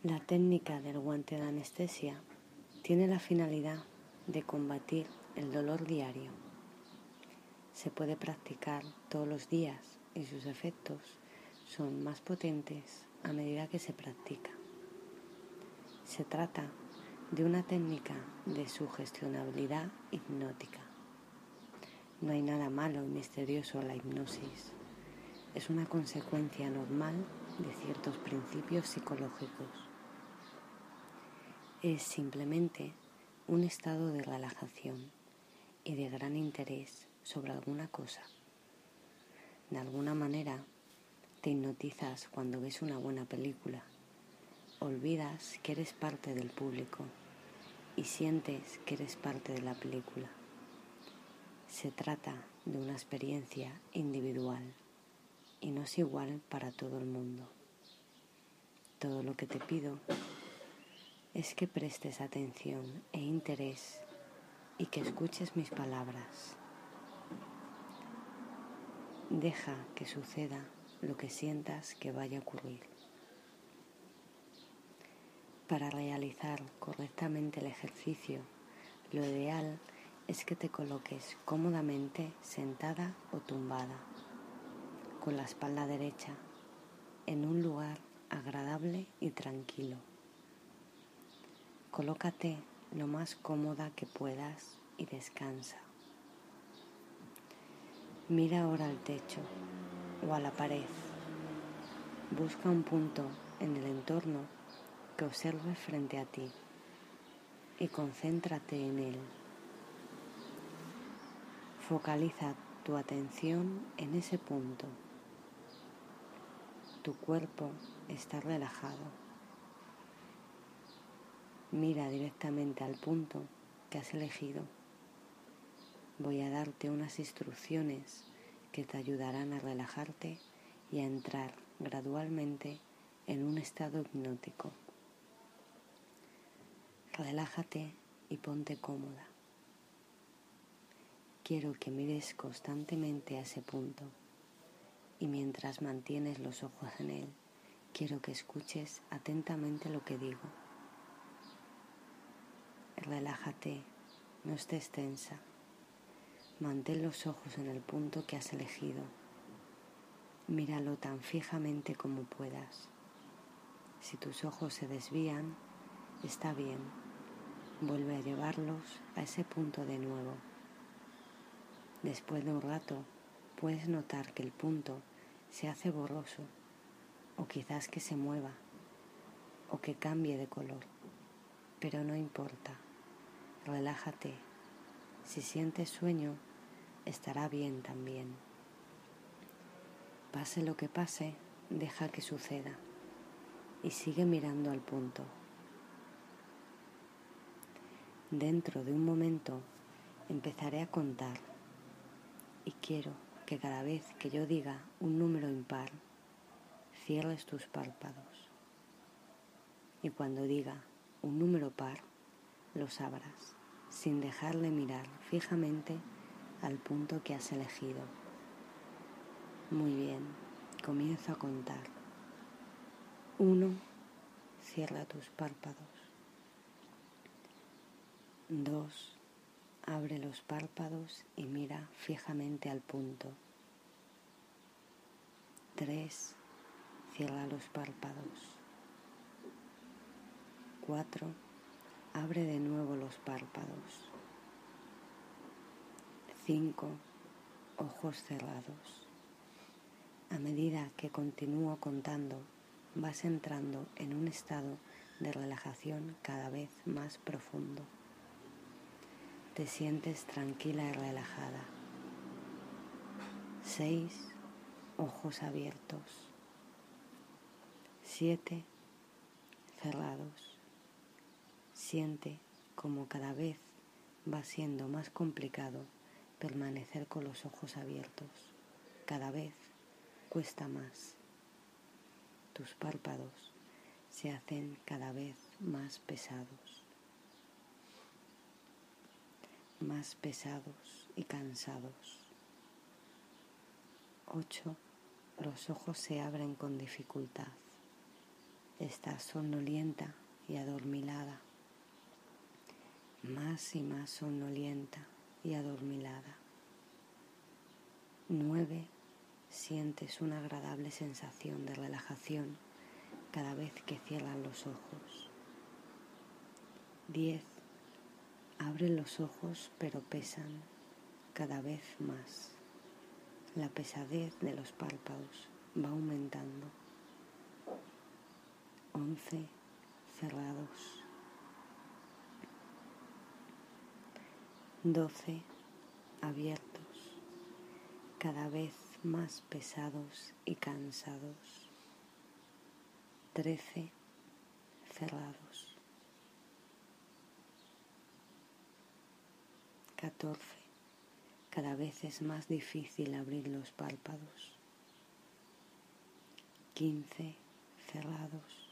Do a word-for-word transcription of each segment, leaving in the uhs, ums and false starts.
La técnica del guante de anestesia tiene la finalidad de combatir el dolor diario. Se puede practicar todos los días y sus efectos son más potentes a medida que se practica. Se trata de una técnica de sugestionabilidad hipnótica. No hay nada malo y misterioso en la hipnosis. Es una consecuencia normal de ciertos principios psicológicos. Es simplemente un estado de relajación y de gran interés sobre alguna cosa. De alguna manera, te hipnotizas cuando ves una buena película. Olvidas que eres parte del público y sientes que eres parte de la película. Se trata de una experiencia individual y no es igual para todo el mundo. Todo lo que te pido es que prestes atención e interés y que escuches mis palabras. Deja que suceda lo que sientas que vaya a ocurrir. Para realizar correctamente el ejercicio, lo ideal es que te coloques cómodamente sentada o tumbada, con la espalda derecha, en un lugar agradable y tranquilo. Colócate lo más cómoda que puedas y descansa. Mira ahora al techo o a la pared. Busca un punto en el entorno que observes frente a ti y concéntrate en él. Focaliza tu atención en ese punto. Tu cuerpo está relajado. Mira directamente al punto que has elegido. Voy a darte unas instrucciones que te ayudarán a relajarte y a entrar gradualmente en un estado hipnótico. Relájate y ponte cómoda. Quiero que mires constantemente a ese punto y mientras mantienes los ojos en él, quiero que escuches atentamente lo que digo. Relájate, no estés tensa. Mantén los ojos en el punto que has elegido. Míralo tan fijamente como puedas. Si tus ojos se desvían, está bien. Vuelve a llevarlos a ese punto de nuevo. Después de un rato, puedes notar que el punto se hace borroso, o quizás que se mueva, o que cambie de color. Pero no importa. Relájate. Si sientes sueño, estará bien también. Pase lo que pase, deja que suceda y sigue mirando al punto. Dentro de un momento empezaré a contar y quiero que cada vez que yo diga un número impar, cierres tus párpados y cuando diga un número par, los abras sin dejar de mirar fijamente al punto que has elegido. Muy bien, comienzo a contar. Uno, cierra tus párpados. Dos, abre los párpados y mira fijamente al punto. Tres, cierra los párpados. Cuatro, abre de nuevo los párpados. Cinco, ojos cerrados. A medida que continúo contando, vas entrando en un estado de relajación cada vez más profundo. Te sientes tranquila y relajada. Seis, ojos abiertos. Siete, cerrados. Siente como cada vez va siendo más complicado permanecer con los ojos abiertos. Cada vez cuesta más. Tus párpados se hacen cada vez más pesados. Más pesados y cansados. Ocho. Los ojos se abren con dificultad. Estás somnolienta y adormilada, más y más somnolienta y adormilada. Nueve. Sientes una agradable sensación de relajación cada vez que cierras los ojos. Diez. Abres los ojos pero pesan cada vez más. La pesadez de los párpados va aumentando. Once. Cerrados. Doce. Abiertos, cada vez más pesados y cansados. Trece. Cerrados. Catorce. Cada vez es más difícil abrir los párpados. Quince. Cerrados.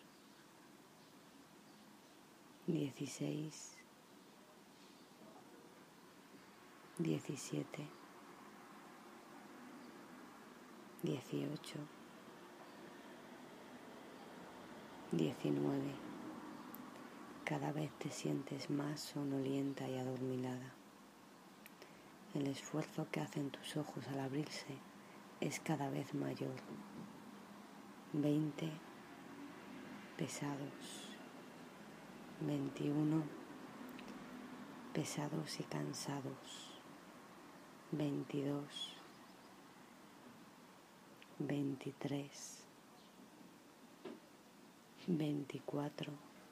Dieciséis. Diecisiete. Dieciocho. Diecinueve. Cada vez te sientes más somnolienta y adormilada. El esfuerzo que hacen tus ojos al abrirse es cada vez mayor. Veinte. Pesados. Veintiuno. Pesados y cansados. Veintidós. Veintitrés. Veinticuatro.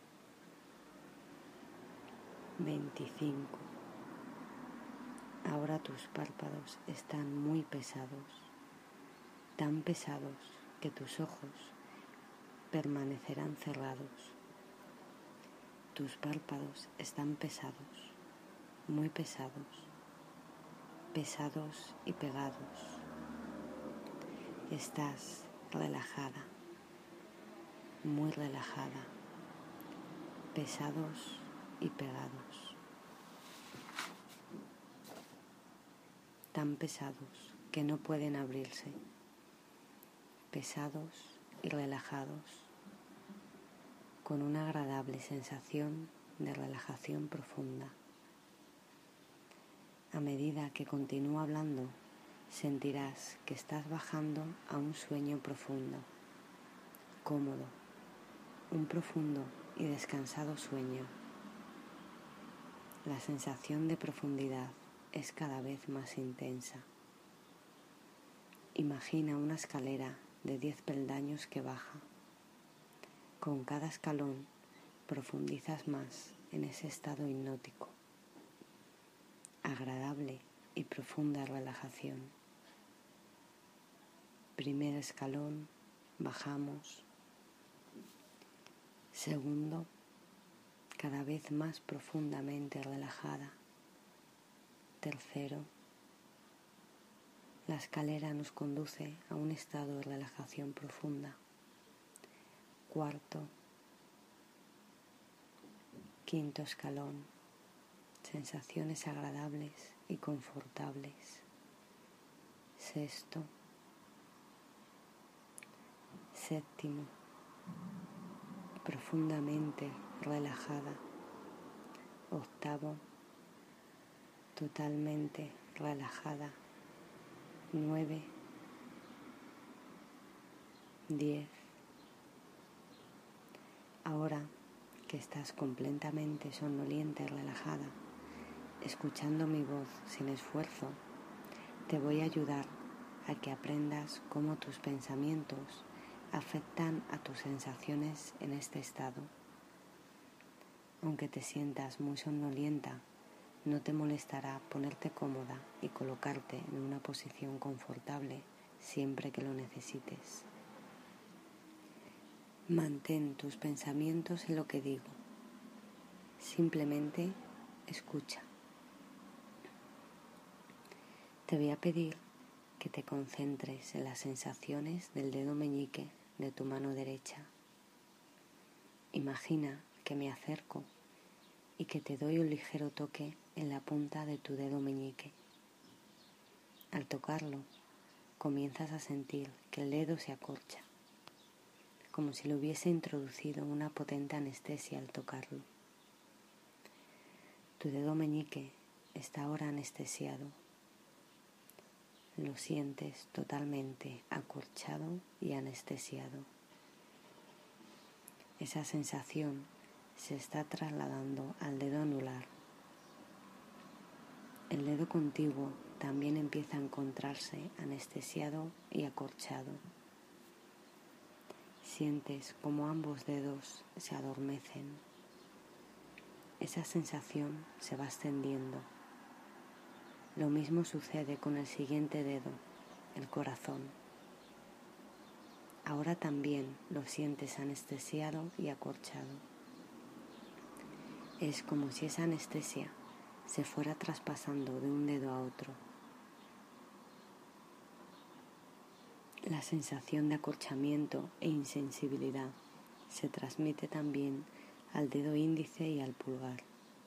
Veinticinco. Ahora tus párpados están muy pesados, tan pesados que tus ojos permanecerán cerrados. Tus párpados están pesados, muy pesados, pesados y pegados. Estás relajada, muy relajada, pesados y pegados. Tan pesados que no pueden abrirse, pesados y relajados, con una agradable sensación de relajación profunda. A medida que continúo hablando, sentirás que estás bajando a un sueño profundo, cómodo, un profundo y descansado sueño. La sensación de profundidad es cada vez más intensa. Imagina una escalera de diez peldaños que baja. Con cada escalón profundizas más en ese estado hipnótico. Agradable y profunda relajación. Primer escalón, bajamos. Segundo, cada vez más profundamente relajada. Tercero, la escalera nos conduce a un estado de relajación profunda. Cuarto, quinto escalón, sensaciones agradables y confortables. Sexto, séptimo, profundamente relajada. Octavo, totalmente relajada. Nueve, diez. Ahora que estás completamente somnolienta y relajada, escuchando mi voz sin esfuerzo, te voy a ayudar a que aprendas cómo tus pensamientos afectan a tus sensaciones en este estado. Aunque te sientas muy somnolienta, no te molestará ponerte cómoda y colocarte en una posición confortable siempre que lo necesites. Mantén tus pensamientos en lo que digo. Simplemente escucha. Te voy a pedir que te concentres en las sensaciones del dedo meñique de tu mano derecha. Imagina que me acerco y que te doy un ligero toque en la punta de tu dedo meñique. Al tocarlo, comienzas a sentir que el dedo se acorcha. como si le hubiese introducido una potente anestesia al tocarlo. Tu dedo meñique está ahora anestesiado. Lo sientes totalmente acorchado y anestesiado. Esa sensación se está trasladando al dedo anular. El dedo contiguo también empieza a encontrarse anestesiado y acorchado. Sientes como ambos dedos se adormecen. Esa sensación se va extendiendo. Lo mismo sucede con el siguiente dedo, el corazón. Ahora también lo sientes anestesiado y acorchado. Es como si esa anestesia se fuera traspasando de un dedo a otro. La sensación de acorchamiento e insensibilidad se transmite también al dedo índice y al pulgar.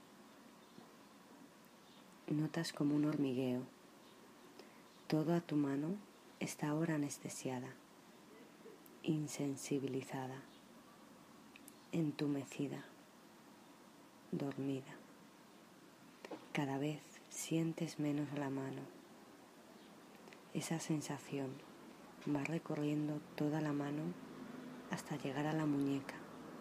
Notas como un hormigueo. Toda tu mano está ahora anestesiada, insensibilizada, entumecida, dormida. Cada vez sientes menos la mano. Esa sensación va recorriendo toda la mano hasta llegar a la muñeca.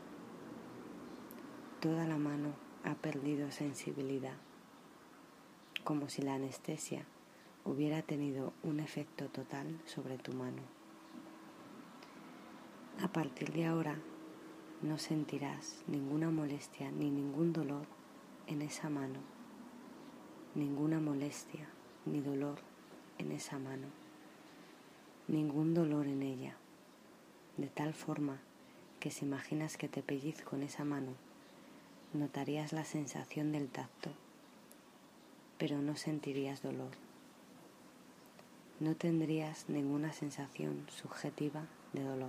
Toda la mano ha perdido sensibilidad, como si la anestesia hubiera tenido un efecto total sobre tu mano. A partir de ahora no sentirás ninguna molestia ni ningún dolor en esa mano, ninguna molestia ni dolor en esa mano, ningún dolor en ella, de tal forma que si imaginas que te pellizco en esa mano, notarías la sensación del tacto, pero no sentirías dolor. No tendrías ninguna sensación subjetiva de dolor.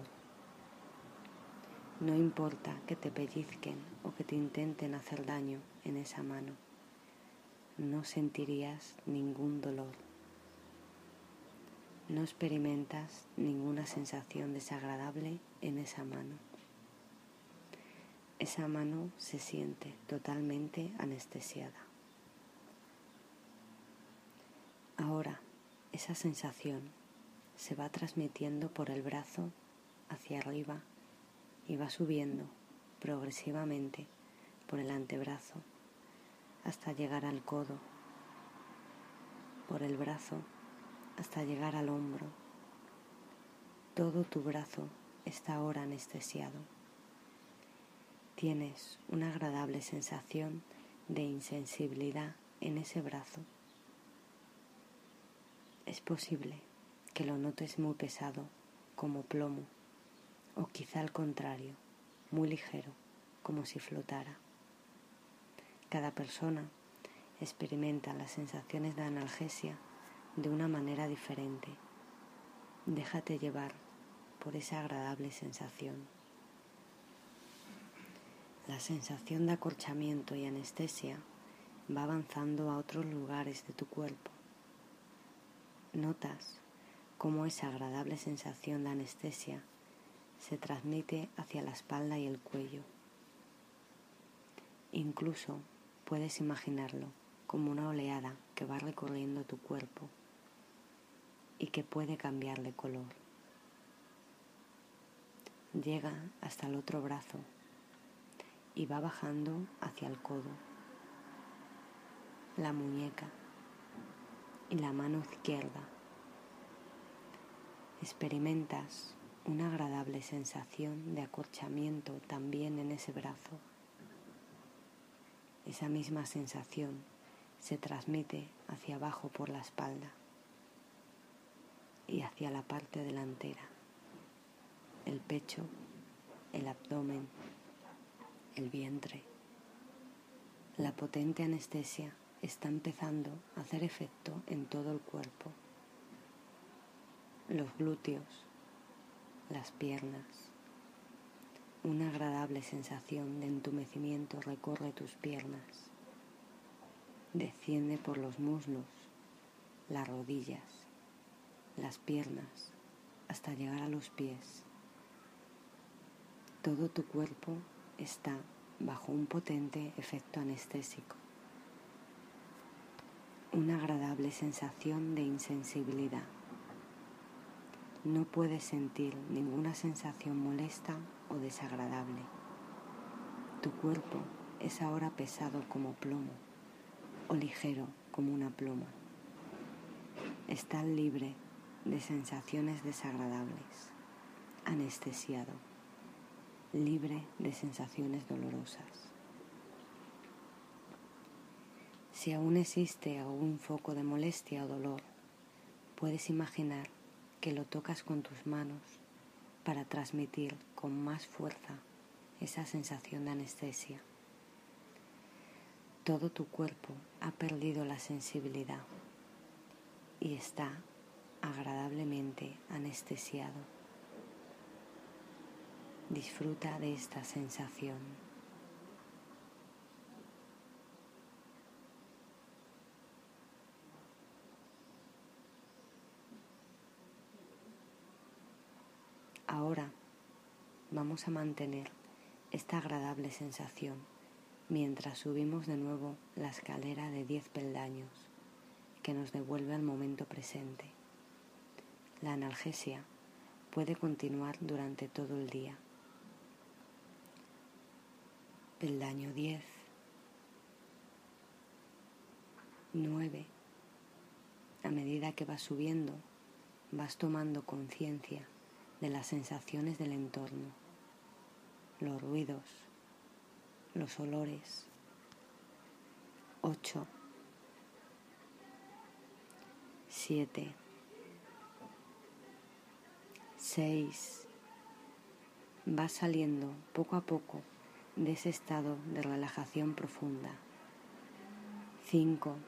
No importa que te pellizquen o que te intenten hacer daño en esa mano, no sentirías ningún dolor. No experimentas ninguna sensación desagradable en esa mano. Esa mano se siente totalmente anestesiada. Ahora, esa sensación se va transmitiendo por el brazo hacia arriba y va subiendo progresivamente por el antebrazo hasta llegar al codo, por el brazo hasta llegar al hombro. Todo tu brazo está ahora anestesiado. Tienes una agradable sensación de insensibilidad en ese brazo. Es posible que lo notes muy pesado, como plomo, o quizá al contrario, muy ligero, como si flotara. Cada persona experimenta las sensaciones de analgesia de una manera diferente. Déjate llevar por esa agradable sensación. La sensación de acorchamiento y anestesia va avanzando a otros lugares de tu cuerpo. Notas cómo esa agradable sensación de anestesia se transmite hacia la espalda y el cuello. Incluso puedes imaginarlo como una oleada que va recorriendo tu cuerpo y que puede cambiar de color. Llega hasta el otro brazo y va bajando hacia el codo, la muñeca y la mano izquierda. Experimentas una agradable sensación de acorchamiento también en ese brazo. Esa misma sensación se transmite hacia abajo por la espalda y hacia la parte delantera, el pecho, el abdomen, el vientre. La potente anestesia está empezando a hacer efecto en todo el cuerpo. Los glúteos, las piernas. Una agradable sensación de entumecimiento recorre tus piernas. Desciende por los muslos, las rodillas, las piernas, hasta llegar a los pies. Todo tu cuerpo está bajo un potente efecto anestésico. Una agradable sensación de insensibilidad. No puedes sentir ninguna sensación molesta o desagradable. Tu cuerpo es ahora pesado como plomo o ligero como una pluma. Estás libre de sensaciones desagradables, anestesiado, libre de sensaciones dolorosas. Si aún existe algún foco de molestia o dolor, puedes imaginar que lo tocas con tus manos para transmitir con más fuerza esa sensación de anestesia. Todo tu cuerpo ha perdido la sensibilidad y está agradablemente anestesiado. Disfruta de esta sensación. Ahora vamos a mantener esta agradable sensación mientras subimos de nuevo la escalera de diez peldaños que nos devuelve al momento presente. La analgesia puede continuar durante todo el día. Peldaño diez, nueve. A medida que vas subiendo, vas tomando conciencia de las sensaciones del entorno, los ruidos, los olores. Ocho, siete, seis. Vas saliendo poco a poco de ese estado de relajación profunda. Cinco,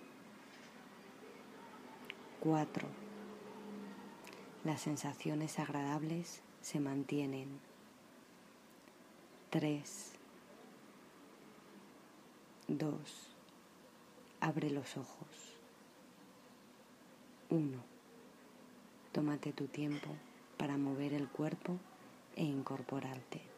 cuatro. Las sensaciones agradables se mantienen. Tres, dos. Abre los ojos. Uno. Tómate tu tiempo para mover el cuerpo e incorporarte.